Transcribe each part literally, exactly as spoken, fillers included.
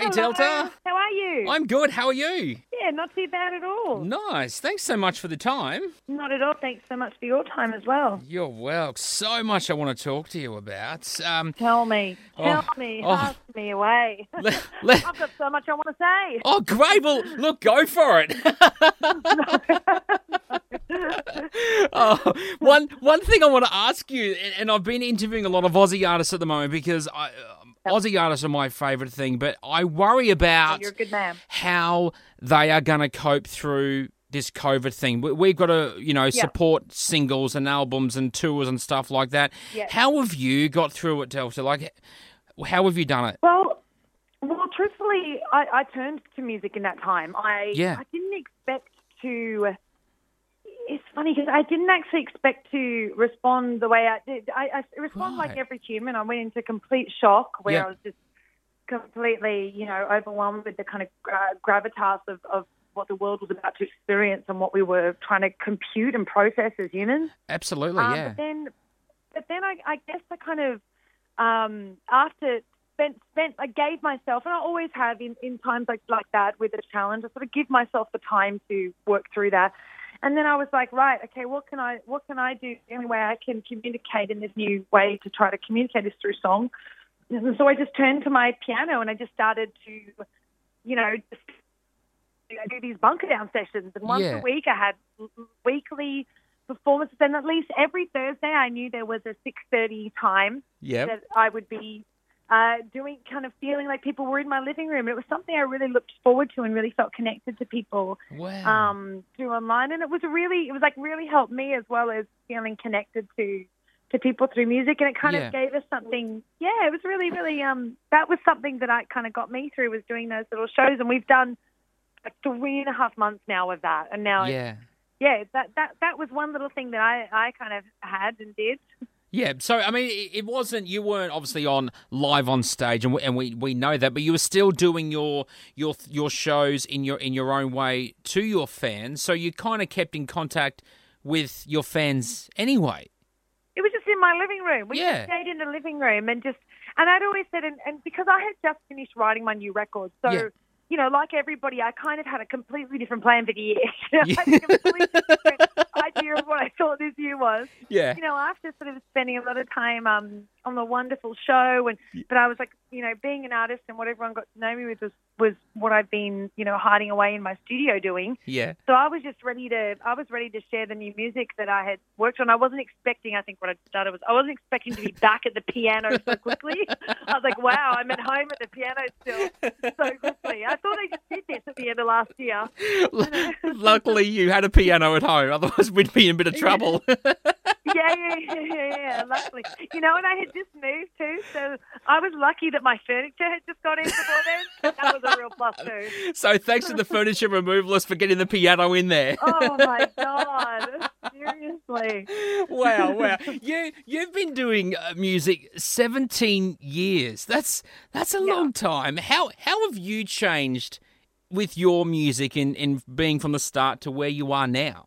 Hey, Delta. How are you? I'm good. How are you? Yeah, not too bad at all. Nice. Thanks so much for the time. Not at all. Thanks so much for your time as well. You're well. So much I want to talk to you about. Um, Tell me. Tell Oh, me. oh. Ask me away. le- le- I've got so much I want to say. oh, great. Well, look, go for it. oh, one one thing I want to ask you, and, and I've been interviewing a lot of Aussie artists at the moment because I, um, Aussie artists are my favourite thing, but I worry about You're a good man. how they are going to cope through this COVID thing. We- We've got to, you know, support singles and albums and tours and stuff like that. Yeah. How have you got through it, Delta? Like, how have you done it? Well, well, truthfully, I, I turned to music in that time. I Yeah. I didn't expect to. It's funny because I didn't actually expect to respond the way I did. I, I respond Right. like every human. I went into complete shock where Yeah. I was just completely, you know, overwhelmed with the kind of gra- gravitas of, of what the world was about to experience and what we were trying to compute and process as humans. Absolutely, Um, yeah. But then, but then I, I guess I kind of um, after spent spent I gave myself, and I always have in, in times like like that with a challenge, I sort of give myself the time to work through that. And then I was like, right, okay, what can I what can I do? The only way I can communicate in this new way to try to communicate is through song. And so I just turned to my piano and I just started to, you know, just I do these bunker down sessions, and once Yeah. a week I had weekly performances, and at least every Thursday I knew there was a six thirty time Yep. that I would be uh, doing, kind of feeling like people were in my living room. It was something I really looked forward to and really felt connected to people Wow. um, through online, and it was really, it was like really helped me as well as feeling connected to to people through music, and it kind Yeah. of gave us something. Yeah, it was really, really. Um, that was something that I kind of got me through, was doing those little shows, and we've done like three and a half months now of that, and now it's, yeah. yeah, that that that was one little thing that I I kind of had and did. Yeah, so, I mean, it it wasn't, you weren't obviously on live on stage, and we, and we, we know that, but you were still doing your your your shows in your in your own way to your fans, so you kind of kept in contact with your fans anyway. It was just in my living room. We Yeah. just stayed in the living room and just, and I'd always said, and, and because I had just finished writing my new record, so, Yeah. you know, like everybody, I kind of had a completely different plan for the year. I Yeah. had a completely different idea of what I thought this year was. Yeah. You know, after sort of spending a lot of time um, on the wonderful show, and but I was like, you know, being an artist and what everyone got to know me with was, was what I've been, you know, hiding away in my studio doing. Yeah. So I was just ready to, I was ready to share the new music that I had worked on. I wasn't expecting, I think what I started was, I wasn't expecting to be back at the piano so quickly. I was like, wow, I'm at home at the piano still so quickly. I thought I just did this at the end of last year. Luckily, you had a piano at home, otherwise we'd be in a bit of trouble. Yeah, yeah, yeah, yeah, yeah, luckily. You know, and I had just moved too, so I was lucky that my furniture had just got in before then. That was a real plus too. So thanks to the furniture removalist for getting the piano in there. Oh my God, seriously. Wow, wow. You you've been doing uh, music seventeen years. That's that's a Yeah. long time. How how have you changed with your music in, in being from the start to where you are now?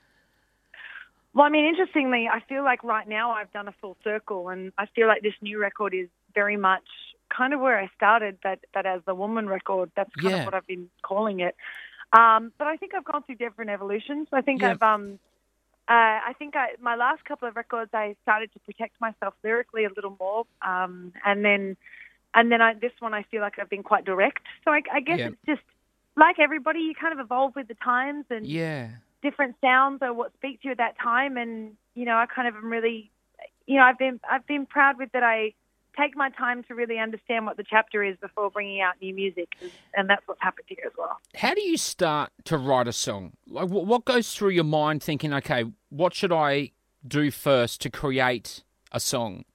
Well, I mean, interestingly, I feel like right now I've done a full circle, and I feel like this new record is very much kind of where I started, but, but as the woman record, that's kind Yeah. of what I've been calling it. Um, but I think I've gone through different evolutions. I think Yeah. I've, um, uh, I think I, my last couple of records, I started to protect myself lyrically a little more, um, and then, and then I, this one, I feel like I've been quite direct. So I, I guess Yeah. it's just like everybody, you kind of evolve with the times, and Yeah. different sounds are what speak to you at that time. And, you know, I kind of am really, you know, I've been, I've been proud with that. I take my time to really understand what the chapter is before bringing out new music. And that's what's happened here as well. How do you start to write a song? Like, wh- what goes through your mind thinking, okay, what should I do first to create a song?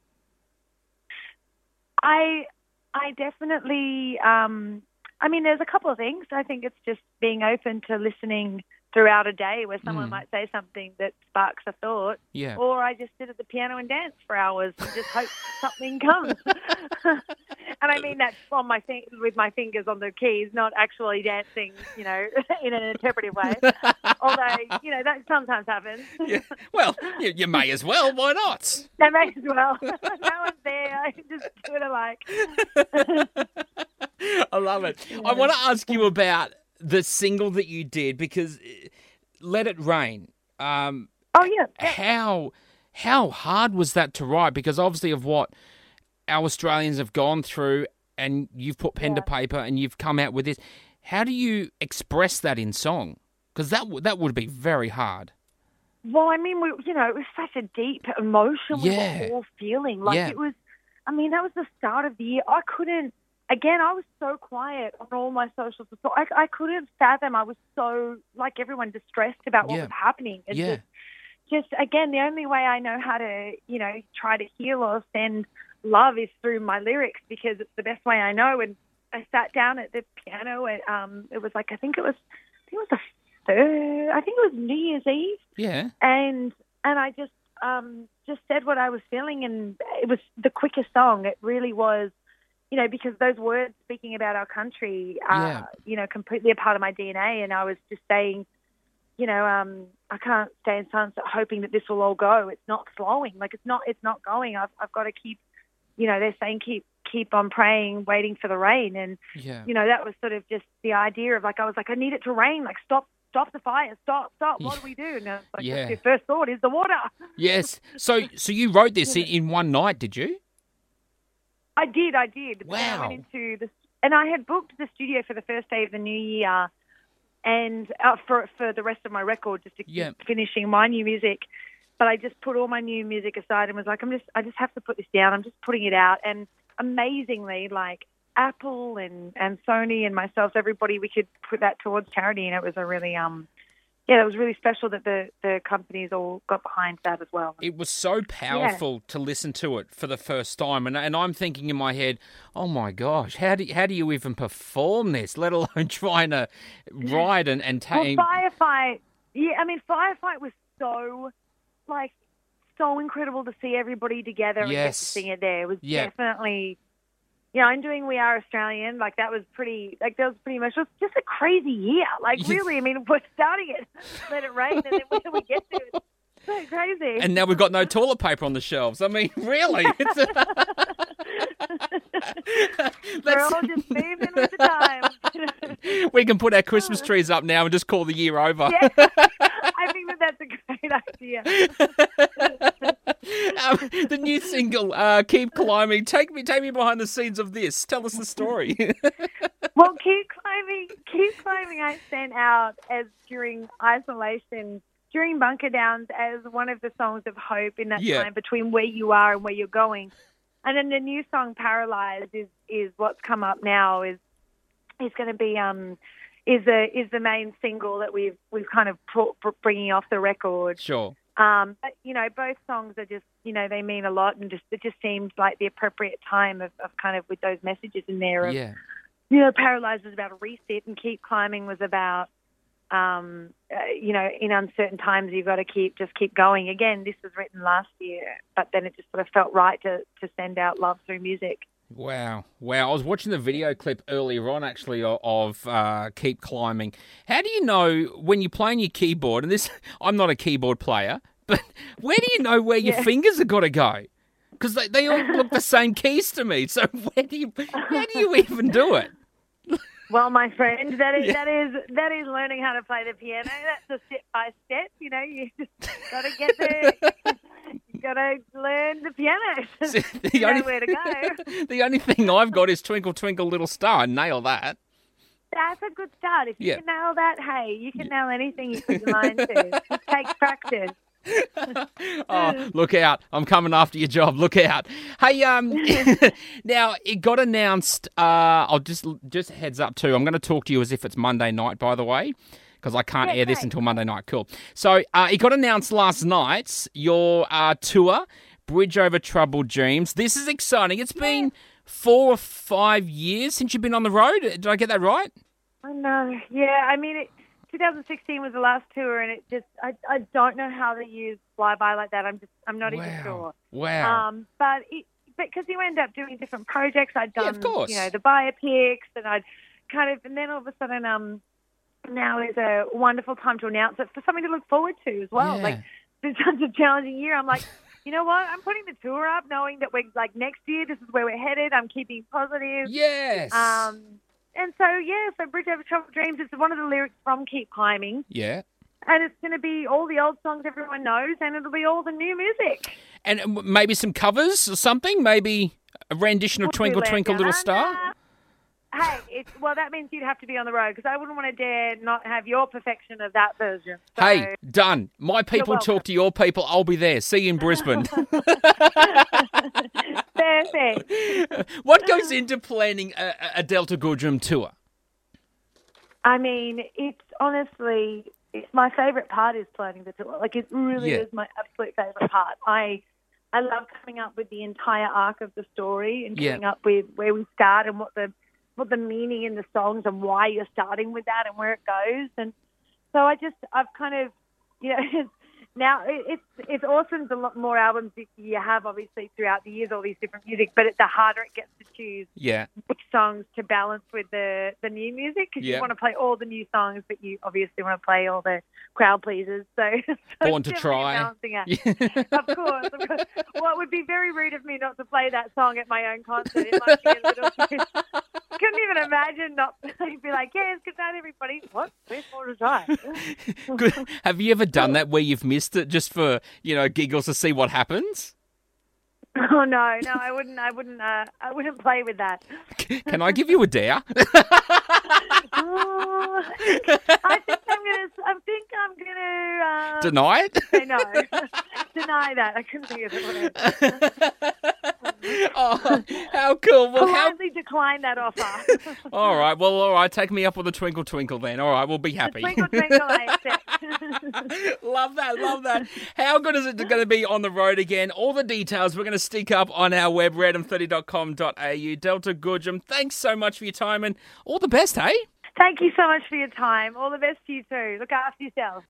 I, I definitely, um, I mean, there's a couple of things. I think it's just being open to listening throughout a day where someone Mm. might say something that sparks a thought. Yeah. Or I just sit at the piano and dance for hours and just hope something comes. And I mean that on my thing, with my fingers on the keys, not actually dancing, you know, in an interpretive way. Although, you know, that sometimes happens. Yeah. Well, you, you may as well. Why not? That may as well. No one's there. I can just do what I like. I love it. I want to ask you about the single that you did, because Let It Rain. Um, oh, yeah. yeah. How how hard was that to write? Because obviously of what our Australians have gone through, and you've put pen yeah. to paper and you've come out with this. How do you express that in song? Because that, w- that would be very hard. Well, I mean, we, you know, it was such a deep emotion Yeah. we were all feeling. Like, Yeah. it was, I mean, that was the start of the year. I couldn't, again, I was so quiet on all my socials. So I, I couldn't fathom. I was so, like everyone, distressed about what Yeah. was happening. It's Yeah. just, just, again, the only way I know how to, you know, try to heal or send love is through my lyrics, because it's the best way I know. And I sat down at the piano, and um, it was like, I think it was, I think it was the third, I think it was New Year's Eve. Yeah. And and I just um, just said what I was feeling, and it was the quickest song. It really was, you know, because those words speaking about our country are, Yeah. you know, completely a part of my D N A. And I was just saying, you know, um, I can't stay in silence hoping that this will all go. It's not flowing. Like, it's not, it's not going. I've, I've got to keep, you know, they're saying keep, keep on praying, waiting for the rain. And, Yeah. you know, that was sort of just the idea of, like, I was like, I need it to rain. Like, stop, stop the fire. Stop, stop. What do we do? And I was like, Yeah. your first thought is the water. Yes. So so you wrote this in, in one night, did you? I did, I did. And I Wow. went into the, and I had booked the studio for the first day of the new year, and uh, for for the rest of my record, just to keep Yeah. finishing my new music. But I just put all my new music aside and was like, I'm just, I just have to put this down. I'm just putting it out. And amazingly, like Apple and, and Sony and myself, everybody, we could put that towards charity, and it was a really um. Yeah, it was really special that the, the companies all got behind that as well. It was so powerful to listen to it for the first time, and and I'm thinking in my head, oh my gosh, how do how do you even perform this? Let alone trying to write and and Well, take. Firefight, yeah, I mean, Firefight was so, like, so incredible to see everybody together and get to Yes. sing it there. It was Yeah. definitely, yeah, I'm doing We Are Australian. Like, that was pretty, like, that was pretty much, it was just a crazy year. Like, Yeah. really, I mean, we're starting it, Let It Rain, and then where do we get to? It's so crazy. And now we've got no toilet paper on the shelves. I mean, really? It's We're all just moving with the time. we can put our Christmas trees up now and just call the year over. Yeah, I think that that's a great idea. um, the new single, uh, "Keep Climbing." Take me, take me behind the scenes of this. Tell us the story. Well, Keep Climbing, Keep Climbing I sent out as during isolation, during Bunker Downs, as one of the songs of hope in that Yeah. time between where you are and where you're going. And then the new song, Paralyzed, is, is what's come up now, is is going to be um is the is the main single that we've we've kind of put, bringing off the record. Sure. Um, but, you know, both songs are just, you know, they mean a lot, and just it just seemed like the appropriate time of, of kind of with those messages in there of, Yeah. you know, Paralyzed was about a reset, and Keep Climbing was about, um, uh, you know, in uncertain times, you've got to keep, just keep going. Again, this was written last year, but then it just sort of felt right to, to send out love through music. Wow. Wow. I was watching the video clip earlier on, actually, o- of uh, Keep Climbing. How do you know when you're playing your keyboard, and this, I'm not a keyboard player, but where do you know where your Yeah. fingers have got to go? Because they, they all look the same keys to me. So where do you, how do you even do it? Well, my friend, that is Yeah. that is that is learning how to play the piano. That's a step by step. You know, you just got to get the, you got to learn the piano. See, the You know only- where to go. The only thing I've got is Twinkle Twinkle Little Star. Nail that. That's a good start. If you Yeah. can nail that, hey, you can nail anything you put your mind to. It takes practice. Oh, look out. I'm coming after your job. Look out. Hey, um, now, it got announced, uh, I'll just, just heads up too, I'm going to talk to you as if it's Monday night, by the way, because I can't Yeah, air this great. until Monday night. Cool. So, uh, it got announced last night, your uh, tour, Bridge Over Troubled Dreams. This is exciting. It's been four or five years since you've been on the road. Did I get that right? I know. Yeah, I mean, it, twenty sixteen was the last tour, and it just, I, I don't know how the years fly by like that. I'm just, I'm not even sure. Wow. Um, but it, because you end up doing different projects, I'd Yeah, done, of course. you know, the biopics, and I'd kind of, and then all of a sudden, um, now is a wonderful time to announce it for something to look forward to as well. Yeah. Like, it's such a challenging year. I'm like, you know what? I'm putting the tour up, knowing that we're like next year, this is where we're headed. I'm keeping positive. Yes. Um, and so, yeah, so Bridge Over Troubled Dreams is one of the lyrics from Keep Climbing. Yeah. And it's going to be all the old songs everyone knows, and it'll be all the new music. And maybe some covers or something? Maybe a rendition of Twinkle, Twinkle, Little Star? Hey, it's, well, that means you'd have to be on the road, because I wouldn't want to dare not have your perfection of that version. So, hey, done. My people talk to your people. I'll be there. See you in Brisbane. Perfect. What goes into planning a, a Delta Goodrem tour? I mean, it's honestly, it's my favourite part is planning the tour. Like, it really Yeah. is my absolute favourite part. I I love coming up with the entire arc of the story and Yeah. coming up with where we start and what the what the meaning in the songs and why you're starting with that and where it goes. And so I just, I've kind of, you know, it's, now it, it's it's awesome the lot more albums that you have, obviously, throughout the years, all these different music, but it, the harder it gets to choose Yeah. which songs to balance with the, the new music, because Yeah. you want to play all the new songs, but you obviously want to play all the crowd pleasers. So, so Born to it's Try. definitely a balancing act. Of course, of course. Well, it would be very rude of me not to play that song at my own concert. It might be a little bit... Couldn't even imagine not be like, yes, good night, everybody. What? Where's Born to Try? Good. Have you ever done that where you've missed it just for, you know, giggles to see what happens? Oh no, no, I wouldn't. I wouldn't. Uh, I wouldn't play with that. Can I give you a dare? Oh, I think I'm gonna. I think I'm gonna uh, Deny it? say no. Deny that. I couldn't think of it. Oh, how cool. Well, how... Politely decline that offer. All right. Well, all right. Take me up with a twinkle, twinkle then. All right. We'll be happy. Twinkle, twinkle, I accept. Love that. Love that. How good is it going to be on the road again? All the details we're going to stick up on our web, random thirty dot com dot a u. Delta Goodrem, thanks so much for your time and all the best, hey? Thank you so much for your time. All the best to you too. Look after yourself.